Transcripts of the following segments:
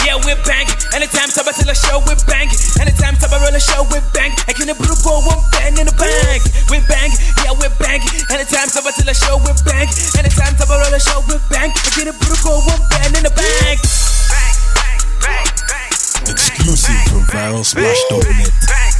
yeah, we bang. Anytime Taba till a show, we bang. Anytime Taba roll a show, we bang. I can improve for one bang in the bank. We bang, yeah, we bang. Anytime Taba till a show, we bang. Anytime Taba roll a show, we bang. I can improve for one bang in the bank. Exclusive from viralsplash.net.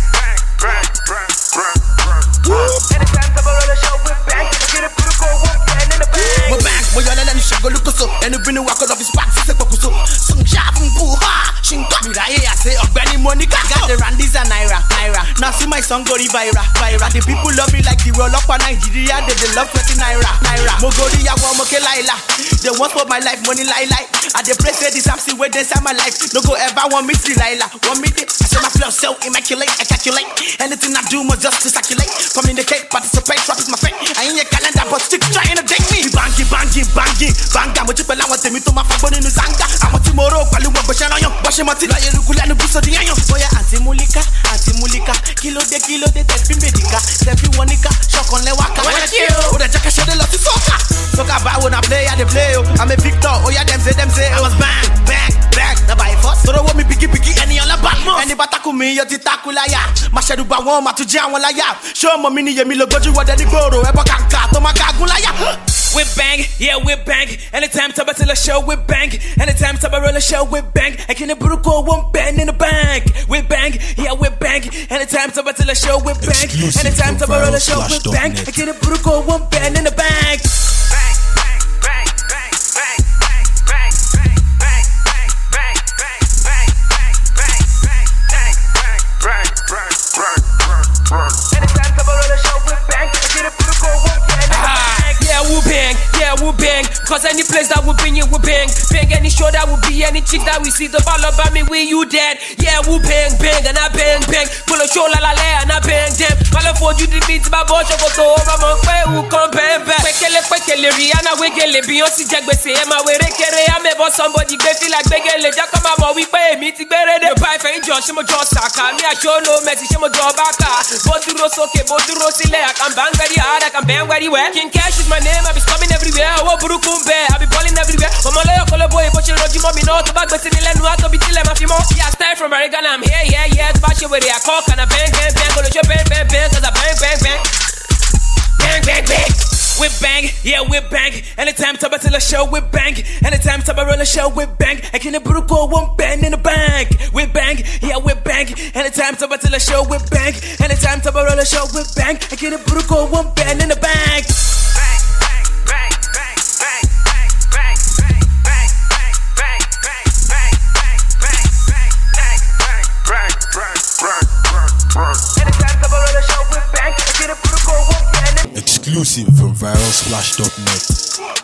Anytime Taba roll a show, we bang. I can improve for one bang in the bank. We bang, we on and she go look so. And if you walk out of his back, she say so. Some sharp and boo ha. She got me right here. I say, Benny Monica. Got the Randis and Naira. Now see my song go viral. The people love me like the roll up on Nigeria. They love 20 Naira. Mogori ya wa moke laila. They want for my life, money lie. I they pray say this I'm still waiting inside my life. No go ever want me to Laila. Want me to I say my flow so immaculate. I calculate anything I do must just to circulate. Communicate, participate, rap is my fate. I ain't your calendar but stick trying to date me. Banging. Banga mo chipela wa temi to ma fa boni nu zanga. I'm a tomorrow palu wa bo shana yon. Bo she mati la ye lukula nu buso di yan. Boya anti mulika. Kilo de tefi medica. Tefi wanika. Shokon le waka. Oh the jacka shade love to soca. Soca ba when I play, I dey play. I'm a victor. Oh yeah, them say I was bang. The by force. So don't want me biggie any on the back mo. Any bataku me yo ti takula ya. Ma shedu ba won ma tu je awon la ya. Show mo mi ni ye mi lo goju wo de ni gboro. E bo kanka to ma gagun la ya. We bang, yeah, we bang. Anytime Taba till a show, we bang. Anytime Taba roll a show, we bang. I can improve for one bang in the bank. We bang, yeah, we bang. Anytime Taba till a show, we bang. Anytime Taba roll a show, we bang. I can improve for one bang in the bank. Anytime Taba roll a show, we bang. I can improve for one bang in the bank. Yeah, we bang. Cause any place that we bring you, we bang. Bang any show that will be, any chick that we see, the ball about me, we you dead. Yeah, we bang, and I bang. Pull a show la and I bang them. All for you to beat my boy, go to Ramon, who come bang. Quickly, Rihanna, Wiggly, Beyonce, Jagbese, Emma, we rekere, I'm about somebody, they feel like Begele, Jacoma, we pay me to better than the pipe and Josh, Shimo Josaka, me, I show no message, Shimo Jobaka, Boturo Soke, Boturo Sile, I can bang very hard, I can bang very well. King Cash is my name, I be coming everywhere, I will Burukumbe, I be balling everywhere. I'm a lawyer, call a boy, but you know, you mommy, no, to back, but in the land, to be till I'm a few more. Yeah, style from Oregon, I'm here, yeah, to bash you with it, I call, can I bang, go to your bang, cause I bang. We bang, yeah, we bang. Anytime Taba till a show, we bang. Anytime Taba roll a show, we bang. I can improve for one bang in the bank. We bang, yeah, we bang. Anytime Taba till a show, we bang. Anytime Taba roll a show, we bang. I can improve for one bang in the bank. Anytime Taba roll a show, we bang. I can improve for one bang. Exclusive from viralsplash.net.